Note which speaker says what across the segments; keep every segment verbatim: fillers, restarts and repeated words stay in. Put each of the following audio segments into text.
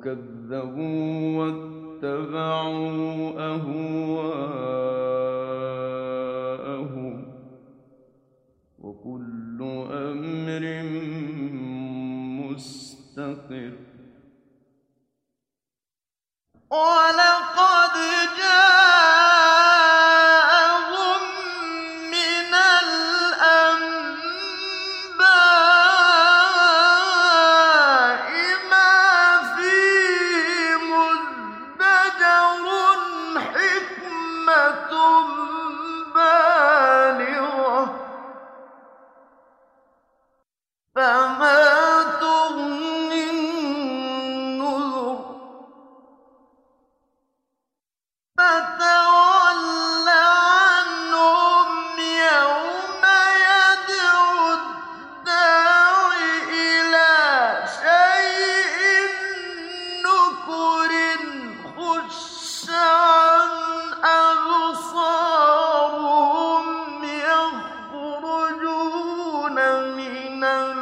Speaker 1: فكذبوا واتبعوا أهواءهم وكل أمر مستقر.
Speaker 2: ولقد جاءهم من الأنباء ما فيه مزدجر حكمة بالغة فما تغني النذر فتول عنهم يوم يدعو الداع إلى شيء نكر خش عن أبصارهم يخرجون من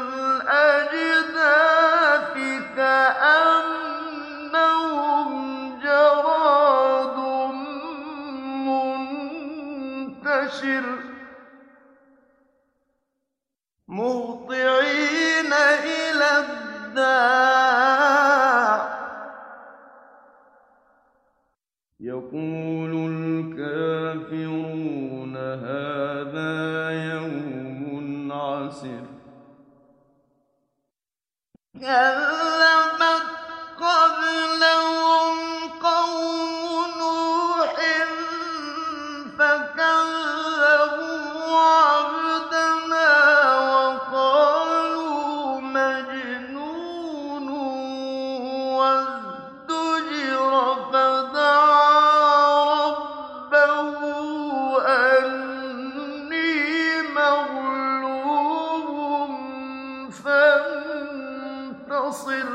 Speaker 2: الأجداث كأنهم جراد منتشر مهطعين إلى الداع
Speaker 1: يقول الكافرون هذا يوم عسر.
Speaker 2: كذبت قبلهم قوم نوح فكذبوا عبدنا وقالوا مجنون وازدجر فدعا ربه أني مغلوب فانتصر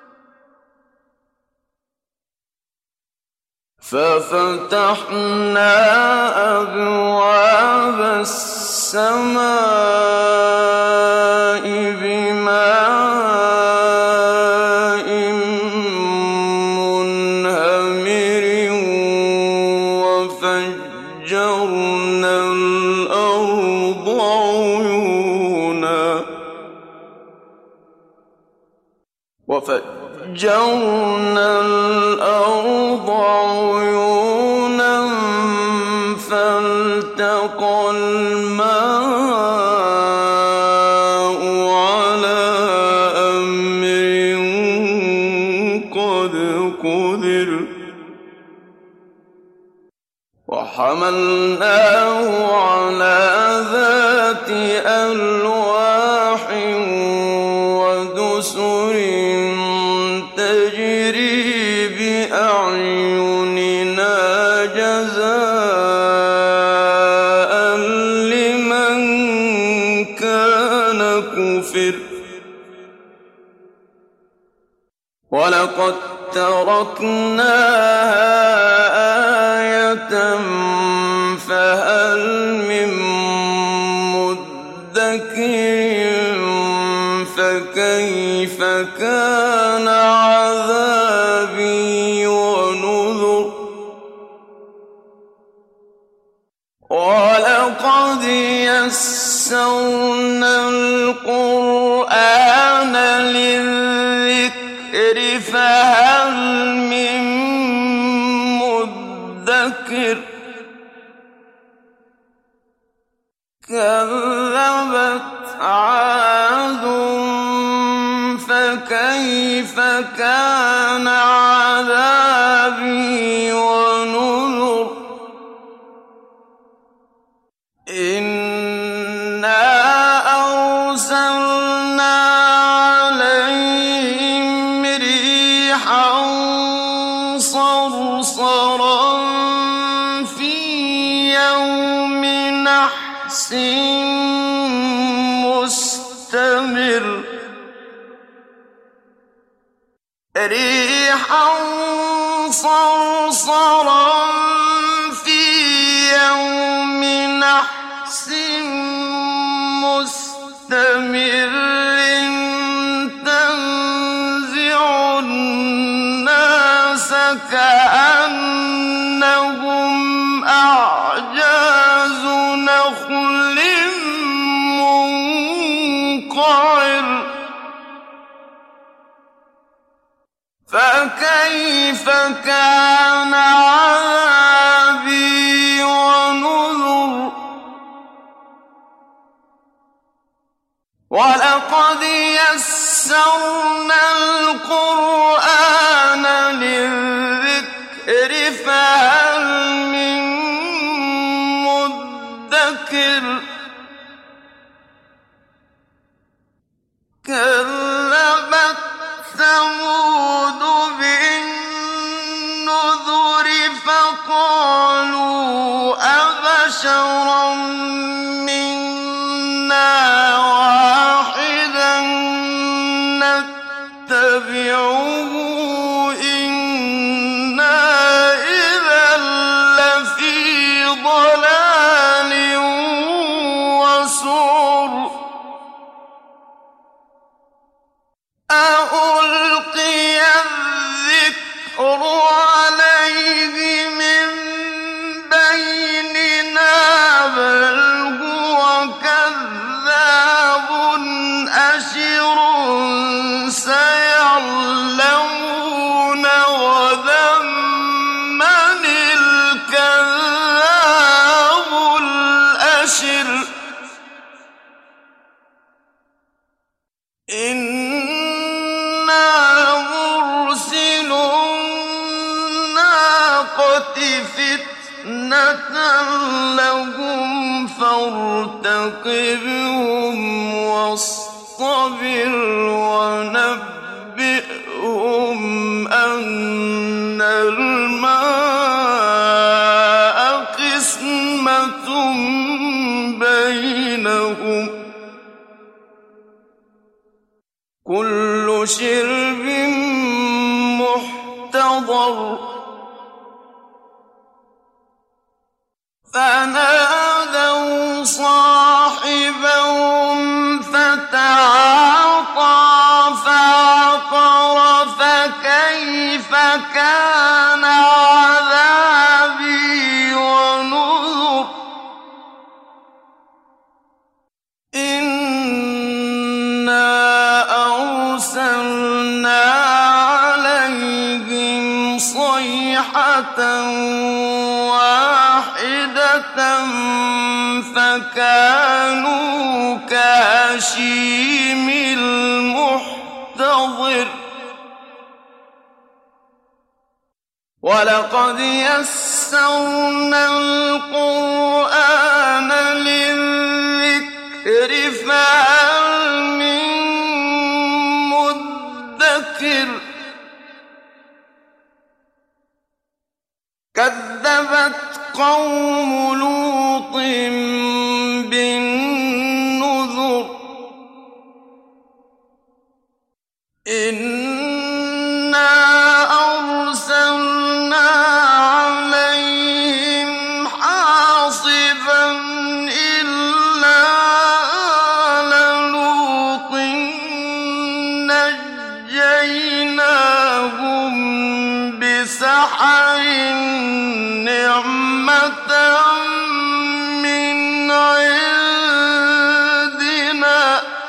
Speaker 1: ففتحنا أبواب السماء بماء منهمر وفجرنا الأرض عيونا وفجرنا الأرض عيونا فالتقى الماء على أمر قد قدر وحملناه على ذات ألواح ودسر تجري بأعيننا جزاء لمن كان كفر. ولقد تركناها آية فهل من مدكر فكيف كان عذابي ونذر. ولقد يسرنا القرآن للذكر فهل من مدكر كذبت عاد فكيف كان عذابي ونذر. إنا أرسلنا عليهم ريحا صرصرا في يوم نحس مستمر ريحا صرصرا في يوم نحس مستمر تنزع كأنهم أعجاز نخل منقعر فكيف كان عذابي ونذر ولقد يسرنا القرآن للذكر فهل من مدكر كذبت ثمود بالنذر فقالوا أبشرا منا واحدا نتبعه إنا إذا لفي ضلال وسعر أألقي الذكر عليه من بيننا بل هو كذاب أشر سيعلمون غدا من الكذاب الأشر إنا مرسل الناقة فتنة لهم فارتقبهم واصطبر ونبئهم أن الماء قسمة بينهم كل شرب محتضر فنادوا صاحبهم فتعاطى فعقر فكيف كان عذابي ونذر إنا أرسلنا عليهم صيحة واحدة فكانوا كهشيم المحتضر ولقد يسرنا القرآن للذكر فهل من مدكر كذبت قوم لوط بالنذر إنا أرسلنا عليهم حاصبا إلا آل لوط نجيناهم بسحر نعمة من عندنا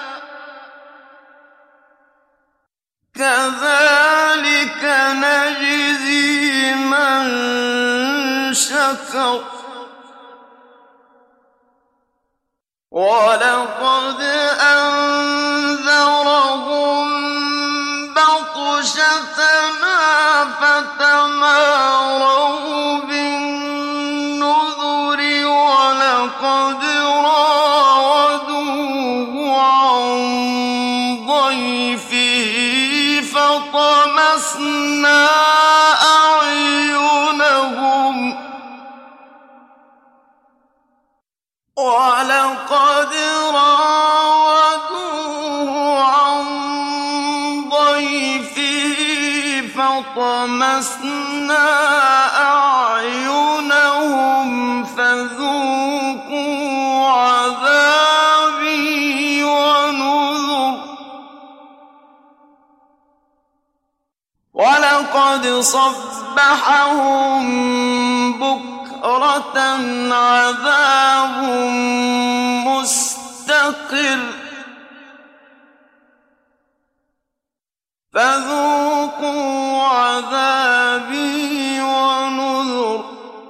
Speaker 1: كذلك نجزي من شكر ولقد أنذرهم بطشتنا فتماروا بالنذر ولقد راودوه عن ضيفه فطمسنا أعينهم ولقد راودوه عن ضيفه فطمسنا أعينهم فذوقوا عذابي ونذر ولقد صبحهم بكرة عذاب مستقر فذوقوا عذابي ونذر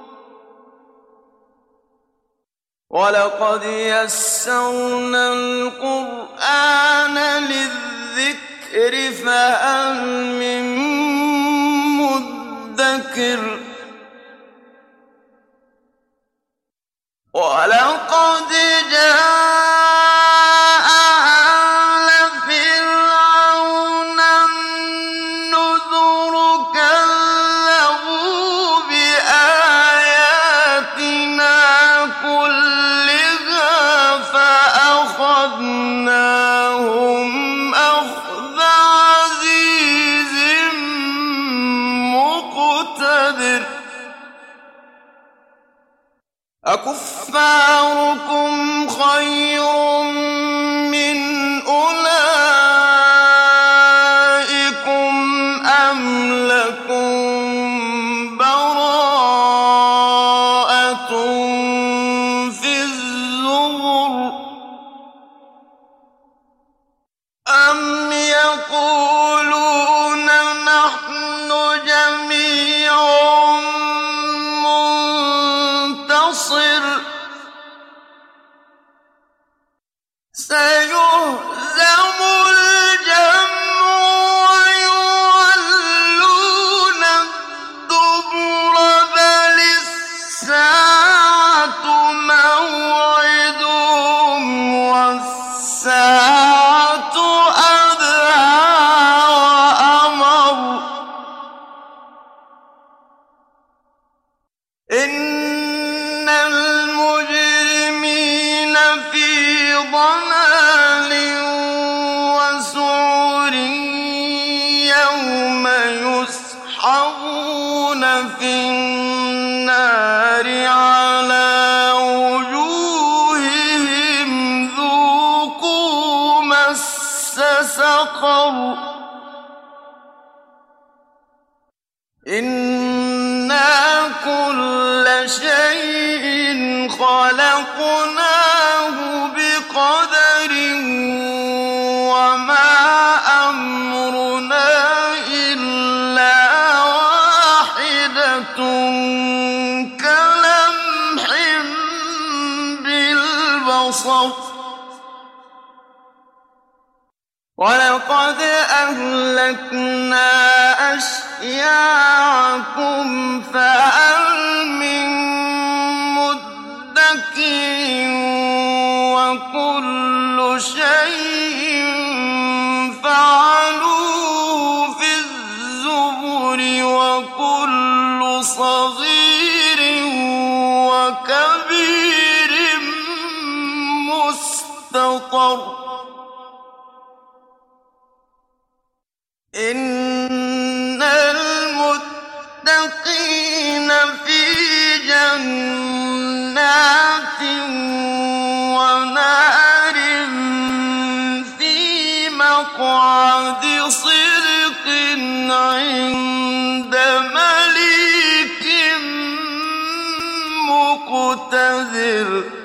Speaker 1: ولقد يسرنا القرآن للذكر فهل من مدكر ولقد جاء آل فرعون النذر كذبوا بآياتنا كلها فأخذناهم أخذ عزيز مقتدر أكفاركم خير من أولئكم أم لكم براءة في الزبر أم يقولون نحن جميع منتصر سيهزم الجمع ويولون الدبر بل الساعة موعدهم والساعة أدهى وأمر إن المجرمين في ضلال وسعر يوم يسحبون في النار على وجوههم ذوقوا مس سقر إنا كل شيء خلقناه بقدر وما أمرنا إلا واحدة كلمح بالبصر ولقد أهلكنا أشياعكم فهل من مدكر وكل شيء فعلوه في الزبر وكل صغير وكبير مستطر إن المتقين في جنات ونهر في مقعد صدق عند مليك مقتدر